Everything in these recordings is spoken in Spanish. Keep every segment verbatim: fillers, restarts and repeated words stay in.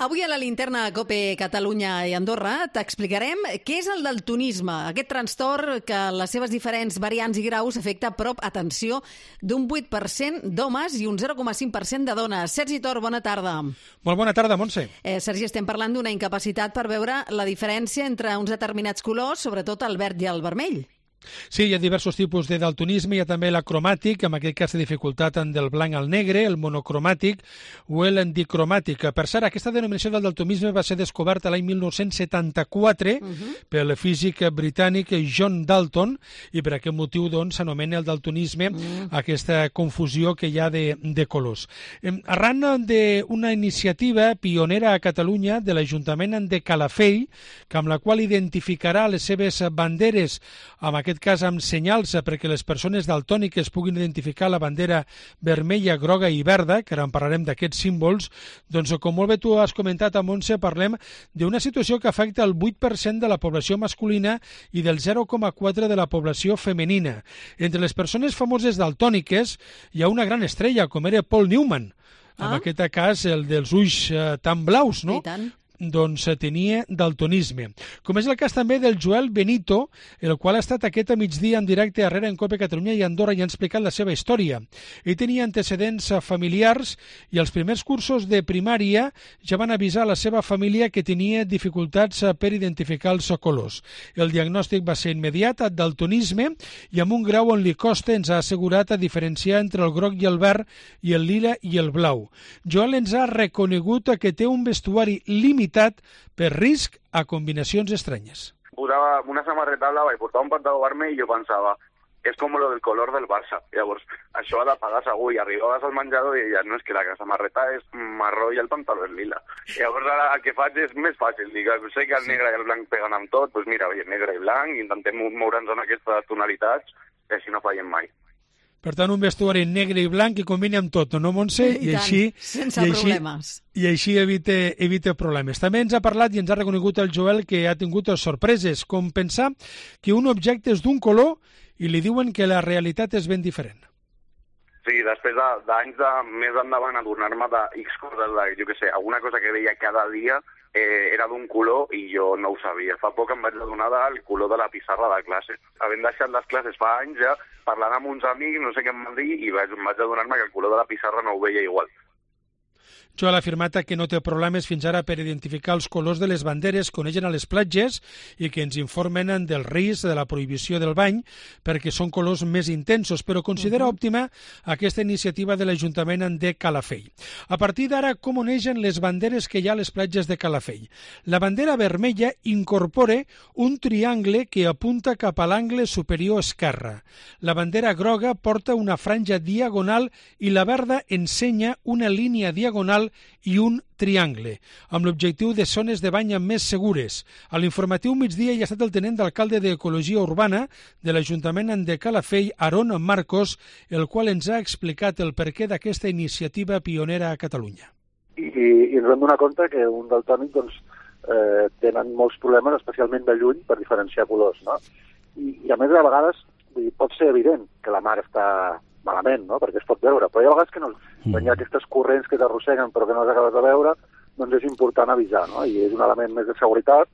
Avui a la linterna COPE Catalunya i Andorra t'explicarem què és el daltonisme, aquest trastorn que en les seves diferents variants i graus afecta a prop, atenció, d'un vuit per cent d'homes i un zero coma cinc per cent de dones. Sergi Tor, bona tarda. Molt bona tarda, Montse. Eh, Sergi, estem parlant d'una incapacitat per veure la diferència entre uns determinats colors, sobretot el verd i el vermell. Sí, hi ha diversos tipus de daltonisme, hi ha també l'acromàtic, en aquest cas de dificultat del blanc al negre, el monocromàtic o l'endicromàtic. Per cert, aquesta denominació del daltonisme va ser descoberta l'any mil nou-cents setanta-quatre uh -huh. pel físic britànic John Dalton, i per aquest motiu doncs s'anomena el daltonisme uh -huh. aquesta confusió que hi ha de, de colors. Arran d'una iniciativa pionera a Catalunya de l'Ajuntament de Calafell, que amb la qual identificarà les seves banderes amb aquest cas amb senyals perquè les persones daltòniques puguin identificar la bandera vermella, groga i verda, que ara en parlarem d'aquests símbols, doncs com molt bé tu has comentat, a Montse, parlem d'una situació que afecta el vuit per cent de la població masculina i del zero coma quatre de la població femenina. Entre les persones famoses daltòniques hi ha una gran estrella, com era Paul Newman, ah. en aquest cas el dels ulls eh, tan blaus, no? I tant. Doncs tenia daltonisme. Com és el cas també del Joel Benito, el qual ha estat aquest a migdia en directe darrere en COPE Catalunya i Andorra i ha explicat la seva història. Ell tenia antecedents familiars i els primers cursos de primària ja van avisar a la seva família que tenia dificultats per identificar els colors. El diagnòstic va ser immediat, daltonisme, i amb un grau on li costa ens ha assegurat a diferenciar entre el groc i el verd i el lila i el blau. Joel ens ha reconegut que té un vestuari limitat per risc a combinacions estranyes. Posava una samarreta blava i portava un pantaló vermell i jo pensava, és com lo del color del Barça. Llavors, això ha de pagar segur, i arribaves al menjador i deies, no, és que la samarreta és marró i el pantaló és lila. Llavors ara el que faig és més fàcil, dic, sé que el negre i el blanc peguen amb tot, doncs mira, negre i blanc, intentem moure'ns en aquestes tonalitats, i així no fallem mai. Per tant, un vestuari negre i blanc que combina amb tot, no, Montse? I, I tant, així, sense i problemes. Així, I així evita, evita problemes. També ens ha parlat i ens ha reconegut el Joel que ha tingut sorpreses, com pensar que un objecte és d'un color i li diuen que la realitat és ben diferent. Sí, després d'anys de, de més endavant adonar-me de X coses, de, jo què sé, alguna cosa que veia cada dia eh, era d'un color i jo no ho sabia. Fa poc em vaig adonar del color de la pissarra de classe. Havent deixat les classes fa anys ja, parlant amb uns amics, no sé què em van dir, i vaig, vaig adonar-me que el color de la pissarra no ho veia igual. Joel ha afirmat que no té problemes fins ara per identificar els colors de les banderes que onegen a les platges i que ens informen del risc de la prohibició del bany perquè són colors més intensos, però considera òptima aquesta iniciativa de l'Ajuntament de Calafell. A partir d'ara, com onegen les banderes que hi ha a les platges de Calafell? La bandera vermella incorpora un triangle que apunta cap a l'angle superior esquerre. La bandera groga porta una franja diagonal i la verda ensenya una línia diagonal i un triangle, amb l'objectiu de zones de bany més segures. A l'informatiu migdia hi ha estat el tenent d'alcalde d'Ecologia Urbana de l'Ajuntament de Calafell, Aaron Marcos, el qual ens ha explicat el perquè d'aquesta iniciativa pionera a Catalunya. I, i ens vam donar compte que un daltònic doncs, eh, tenen molts problemes, especialment de lluny, per diferenciar colors, no? I, i a més, a vegades, vull dir, pot ser evident que la mar està malament, no?, perquè es pot veure, però hi ha vegades que no, quan hi ha aquestes corrents que t'arrosseguen però que no les acabes de veure, doncs és important avisar, no?, i és un element més de seguretat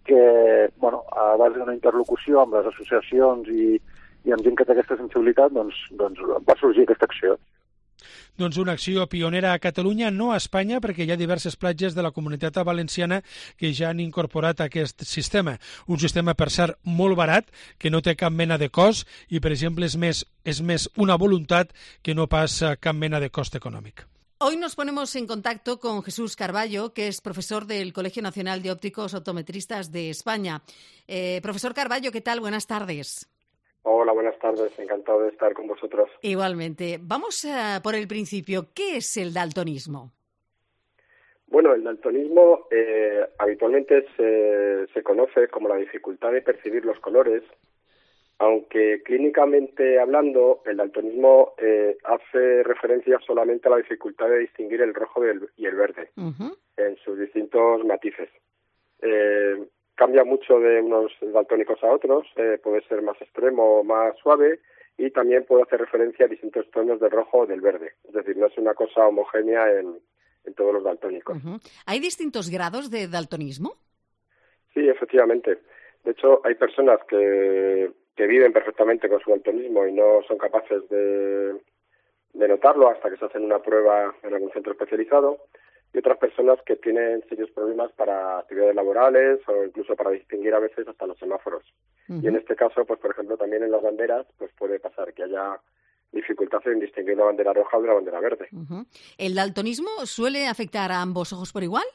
que, bueno, a base d'una interlocució amb les associacions i, i amb gent que té aquesta sensibilitat, doncs, doncs va sorgir aquesta acció. Doncs una acció pionera a Catalunya, no a Espanya, perquè hi ha diverses platges de la Comunitat Valenciana que ja han incorporat aquest sistema. Un sistema, per cert, molt barat, que no té cap mena de cost i, per exemple, és més, és més una voluntat que no pas cap mena de cost econòmic. Hoy nos ponemos en contacto con Jesús Carballo, que es profesor del Colegio Nacional de Ópticos Optometristas de España. Eh, profesor Carballo, ¿qué tal? Buenas tardes. Hola, buenas tardes. Encantado de estar con vosotros. Igualmente. Vamos uh, por el principio. ¿Qué es el daltonismo? Bueno, el daltonismo eh, habitualmente se, se conoce como la dificultad de percibir los colores, aunque clínicamente hablando, el daltonismo eh, hace referencia solamente a la dificultad de distinguir el rojo del, y el verde uh-huh. en sus distintos matices. Eh, Cambia mucho de unos daltónicos a otros, eh, puede ser más extremo o más suave, y también puede hacer referencia a distintos tonos del rojo o del verde. Es decir, no es una cosa homogénea en, en todos los daltónicos. Uh-huh. ¿Hay distintos grados de daltonismo? Sí, efectivamente. De hecho, hay personas que, que viven perfectamente con su daltonismo y no son capaces de, de notarlo hasta que se hacen una prueba en algún centro especializado, y otras personas que tienen serios problemas para actividades laborales o incluso para distinguir a veces hasta los semáforos. Uh-huh. Y en este caso, pues por ejemplo, también en las banderas, pues puede pasar que haya dificultad en distinguir una bandera roja de una bandera verde. Uh-huh. ¿El daltonismo suele afectar a ambos ojos por igual?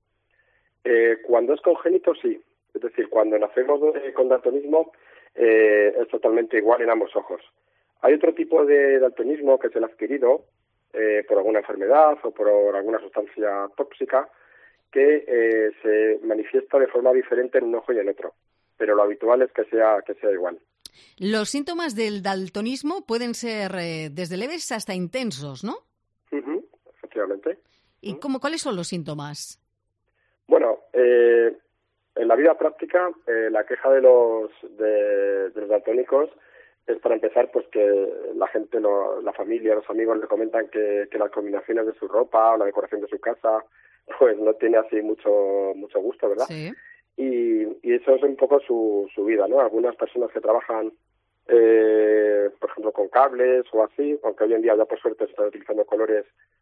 Eh, cuando es congénito, sí. Es decir, cuando nacemos de, con daltonismo, eh, es totalmente igual en ambos ojos. Hay otro tipo de daltonismo que es el adquirido, eh, por alguna enfermedad o por alguna sustancia tóxica, que eh, se manifiesta de forma diferente en un ojo y en otro. Pero lo habitual es que sea, que sea igual. Los síntomas del daltonismo pueden ser eh, desde leves hasta intensos, ¿no? Uh-huh, efectivamente. ¿Y uh-huh. cómo, cuáles son los síntomas? Bueno, eh, en la vida práctica, eh, la queja de los, de, de los daltónicos es, para empezar, pues que la gente, lo, la familia, los amigos le comentan que, que las combinaciones de su ropa o la decoración de su casa, pues no tiene así mucho mucho gusto, ¿verdad? Sí. Y, y eso es un poco su, su vida, ¿no? Algunas personas que trabajan, eh, por ejemplo, con cables o así, aunque hoy en día ya por suerte se están utilizando colores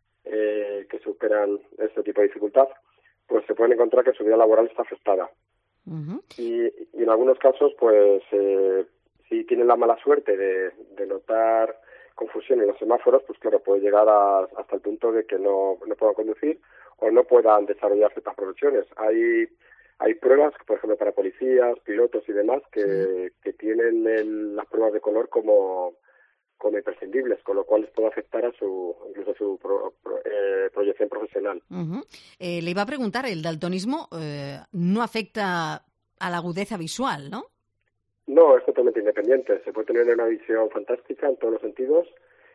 eh, que superan este tipo de dificultad, pues se pueden encontrar que su vida laboral está afectada. Uh-huh. Y, y en algunos casos, pues, eh, si tienen la mala suerte de, de notar confusión en los semáforos, pues claro, puede llegar a, hasta el punto de que no, no puedan conducir o no puedan desarrollar ciertas profesiones. Hay hay pruebas, por ejemplo, para policías, pilotos y demás, que, sí. que tienen el, las pruebas de color como, como imprescindibles, con lo cual les puede afectar a su incluso a su pro, pro, eh, proyección profesional. Uh-huh. Eh, le iba a preguntar, el daltonismo eh, no afecta a la agudeza visual, ¿no? No, es totalmente independiente. Se puede tener una visión fantástica en todos los sentidos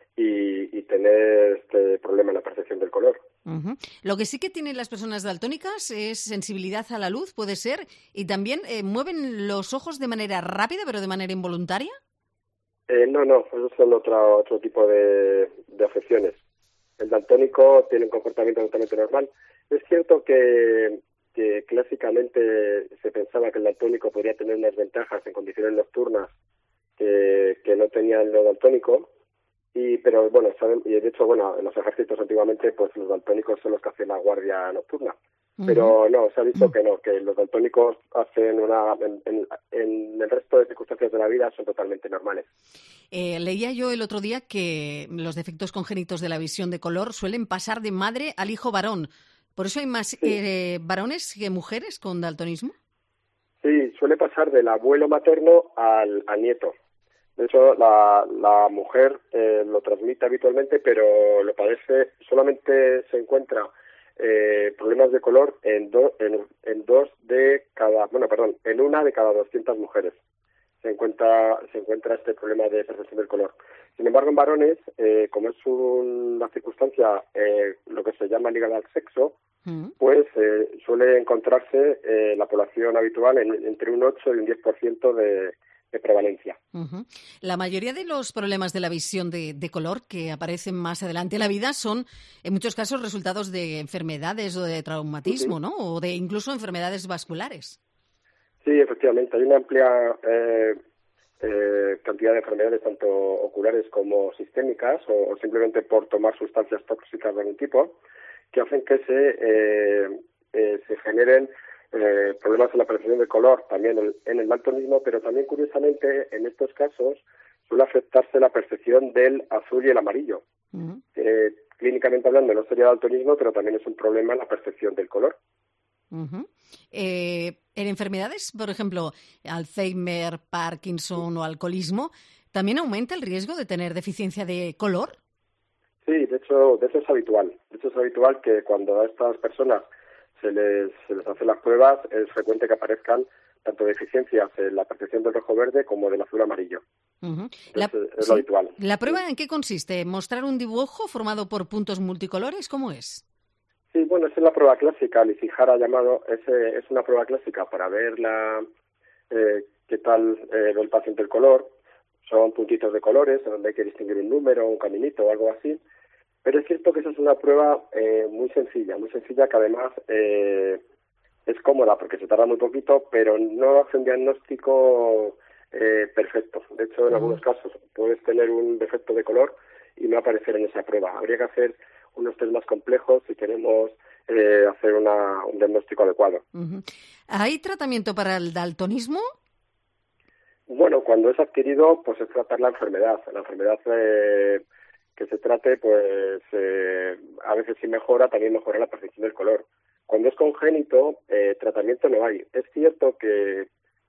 y, y tener este problema en la percepción del color. Uh-huh. Lo que sí que tienen las personas daltónicas es sensibilidad a la luz, puede ser, y también eh, mueven los ojos de manera rápida, pero de manera involuntaria. Eh, no, no, esos son otro, otro tipo de, de afecciones. El daltónico tiene un comportamiento totalmente normal. Es cierto que, que clásicamente se pensaba que el daltónico podría tener unas ventajas en condiciones nocturnas que, que no tenía el no daltónico. Y, pero bueno, saben, y de hecho, bueno, en los ejércitos antiguamente, pues los daltónicos son los que hacen la guardia nocturna. Uh-huh. Pero no, se ha visto uh-huh. que no, que los daltónicos hacen una, en, en, en el resto de circunstancias de la vida son totalmente normales. Eh, leía yo el otro día que los defectos congénitos de la visión de color suelen pasar de madre al hijo varón. ¿Por eso hay más sí. eh, varones que mujeres con daltonismo? Sí, suele pasar del abuelo materno al, al nieto. De hecho, la, la mujer eh, lo transmite habitualmente, pero lo padece, solamente se encuentra eh, problemas de color en, do, en, en dos de cada, bueno, perdón, en una de cada doscientas mujeres se encuentra se encuentra este problema de percepción del color. Sin embargo, en varones, eh, como es una circunstancia, eh, lo que se llama ligada al sexo, uh-huh. pues eh, suele encontrarse eh, la población habitual en, entre un ocho y un diez por ciento de de prevalencia. Uh-huh. La mayoría de los problemas de la visión de, de color que aparecen más adelante en la vida son, en muchos casos, resultados de enfermedades o de traumatismo, uh-huh. ¿no? O de incluso enfermedades vasculares. Sí, efectivamente. Hay una amplia eh, eh, cantidad de enfermedades, tanto oculares como sistémicas, o, o simplemente por tomar sustancias tóxicas de algún tipo, que hacen que se, eh, eh, se generen Eh, problemas en la percepción del color, también en, en el daltonismo, pero también curiosamente en estos casos suele afectarse la percepción del azul y el amarillo. Uh-huh. Eh, clínicamente hablando no sería daltonismo, pero también es un problema en la percepción del color. Uh-huh. Eh, en enfermedades, por ejemplo, Alzheimer, Parkinson o alcoholismo, ¿también aumenta el riesgo de tener deficiencia de color? Sí, de hecho, de hecho es habitual. De hecho es habitual que cuando a estas personas Se les, se les hace las pruebas, es frecuente que aparezcan tanto deficiencias en la percepción del rojo verde como del azul amarillo. Uh-huh. Entonces, la, es sí. lo habitual. ¿La prueba en qué consiste? ¿Mostrar un dibujo formado por puntos multicolores? ¿Cómo es? Sí, bueno, esa es la prueba clásica, Lissijara ha llamado, es, es una prueba clásica para ver la eh, qué tal eh, ve el paciente el color. Son puntitos de colores, donde hay que distinguir un número, un caminito o algo así. Pero es cierto que esa es una prueba eh, muy sencilla, muy sencilla que además eh, es cómoda porque se tarda muy poquito, pero no hace un diagnóstico eh, perfecto. De hecho, en algunos casos puedes tener un defecto de color y no aparecer en esa prueba. Habría que hacer unos test más complejos si queremos eh, hacer una, un diagnóstico adecuado. Uh-huh. ¿Hay tratamiento para el daltonismo? Bueno, cuando es adquirido, pues es tratar la enfermedad. La enfermedad eh, que se trate, pues eh, a veces si mejora, también mejora la percepción del color. Cuando es congénito, eh, tratamiento no hay. Es cierto que,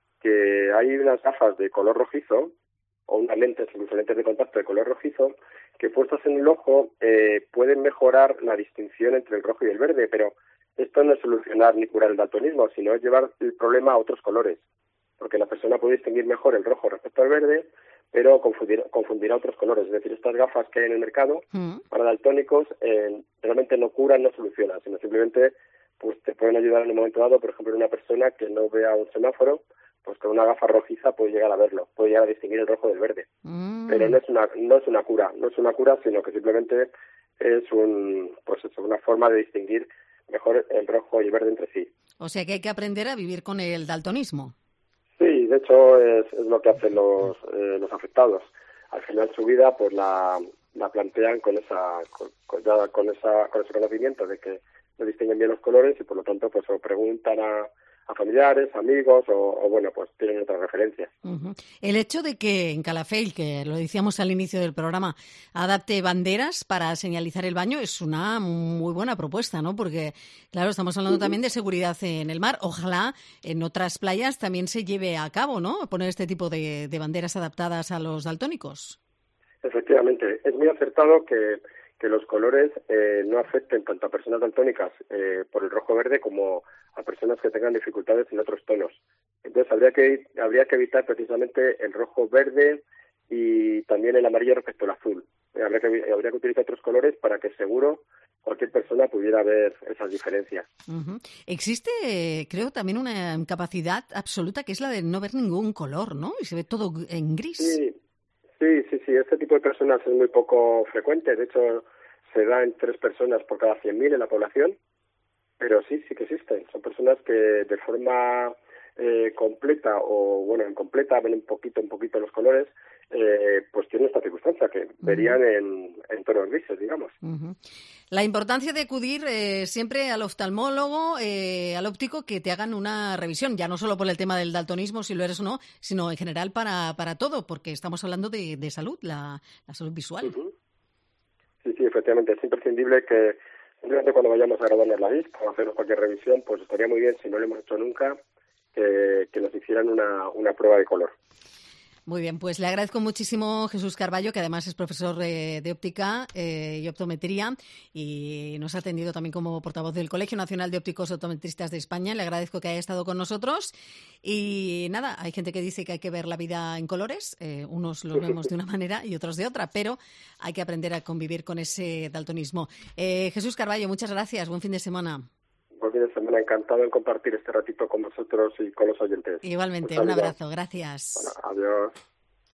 que hay unas gafas de color rojizo, o unas lentes, incluso lentes de contacto de color rojizo, que puestas en el ojo eh, pueden mejorar la distinción entre el rojo y el verde, pero esto no es solucionar ni curar el daltonismo, sino es llevar el problema a otros colores, porque la persona puede distinguir mejor el rojo respecto al verde, pero confundir, confundirá otros colores. Es decir, estas gafas que hay en el mercado mm. para daltónicos eh, realmente no curan, no solucionan, sino simplemente pues te pueden ayudar en un momento dado, por ejemplo, en una persona que no vea un semáforo, pues con una gafa rojiza puede llegar a verlo, puede llegar a distinguir el rojo del verde. Mm. Pero no es una no es una cura, no es una cura, sino que simplemente es un pues es una forma de distinguir mejor el rojo y el verde entre sí. O sea que hay que aprender a vivir con el daltonismo. Sí, de hecho es, es lo que hacen los eh, los afectados. Al final su vida pues la, la plantean con esa con, con, ya con esa con ese conocimiento de que no distinguen bien los colores y por lo tanto pues o preguntan a a familiares, amigos o, o, bueno, pues tienen otras referencias. Uh-huh. El hecho de que en Calafell, que lo decíamos al inicio del programa, adapte banderas para señalizar el baño es una muy buena propuesta, ¿no? Porque, claro, estamos hablando uh-huh. también de seguridad en el mar. Ojalá en otras playas también se lleve a cabo, ¿no? Poner este tipo de, de banderas adaptadas a los daltónicos. Efectivamente. Es muy acertado que que los colores eh, no afecten tanto a personas daltónicas eh, por el rojo-verde como a personas que tengan dificultades en otros tonos. Entonces habría que habría que evitar precisamente el rojo-verde y también el amarillo respecto al azul. Eh, habría que habría que utilizar otros colores para que seguro cualquier persona pudiera ver esas diferencias. Uh-huh. Existe, eh, creo, también una capacidad absoluta que es la de no ver ningún color, ¿no? Y se ve todo en gris. Sí. Sí, sí, sí. Este tipo de personas es muy poco frecuente. De hecho, se da en tres personas por cada cien mil en la población. Pero sí, sí que existen. Son personas que de forma eh, completa o, bueno, incompleta, ven un poquito, un poquito los colores, eh, pues tienen esta circunstancia que uh-huh. verían en, en tonos grises, digamos. Uh-huh. La importancia de acudir eh, siempre al oftalmólogo, eh, al óptico, que te hagan una revisión, ya no solo por el tema del daltonismo, si lo eres o no, sino en general para, para todo, porque estamos hablando de, de salud, la, la salud visual. Uh-huh. Sí, sí, efectivamente, es imprescindible que simplemente cuando vayamos a graduarnos la vista o hacernos cualquier revisión, pues estaría muy bien, si no lo hemos hecho nunca, que, que nos hicieran una, una prueba de color. Muy bien, pues le agradezco muchísimo Jesús Carballo, que además es profesor de, de óptica eh, y optometría y nos ha atendido también como portavoz del Colegio Nacional de Ópticos Optometristas de España. Le agradezco que haya estado con nosotros y nada, hay gente que dice que hay que ver la vida en colores, eh, unos los vemos de una manera y otros de otra, pero hay que aprender a convivir con ese daltonismo. Eh, Jesús Carballo, muchas gracias, buen fin de semana. Buen fin de semana, encantado en compartir este ratito con vosotros y con los oyentes. Igualmente, un, un abrazo, gracias. Bueno, adiós.